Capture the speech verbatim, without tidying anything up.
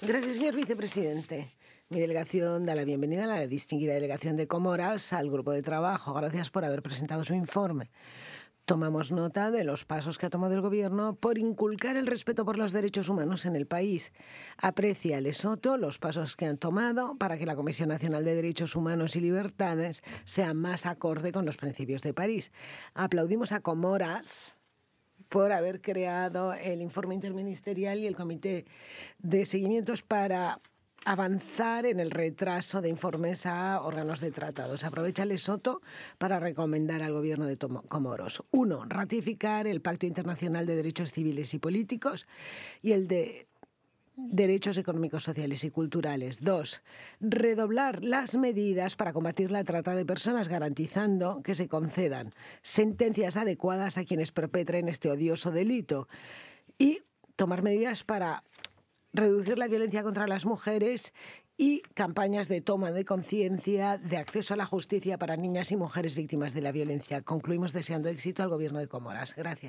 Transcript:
Gracias, señor vicepresidente. Mi delegación da la bienvenida a la distinguida delegación de Comoras al grupo de trabajo. Gracias por haber presentado su informe. Tomamos nota de los pasos que ha tomado el Gobierno por inculcar el respeto por los derechos humanos en el país. Aprecia Lesoto los pasos que han tomado para que la Comisión Nacional de Derechos Humanos y Libertades sea más acorde con los principios de París. Aplaudimos a Comoras por haber creado el informe interministerial y el comité de seguimientos para avanzar en el retraso de informes a órganos de tratados. Aprovecha Lesoto para recomendar al gobierno de Comoros. Uno, ratificar el Pacto Internacional de Derechos Civiles y Políticos y el de Derechos Económicos, Sociales y Culturales. Dos, redoblar las medidas para combatir la trata de personas, garantizando que se concedan sentencias adecuadas a quienes perpetren este odioso delito. Y tomar medidas para reducir la violencia contra las mujeres y campañas de toma de conciencia, de acceso a la justicia para niñas y mujeres víctimas de la violencia. Concluimos deseando éxito al Gobierno de Comoras. Gracias.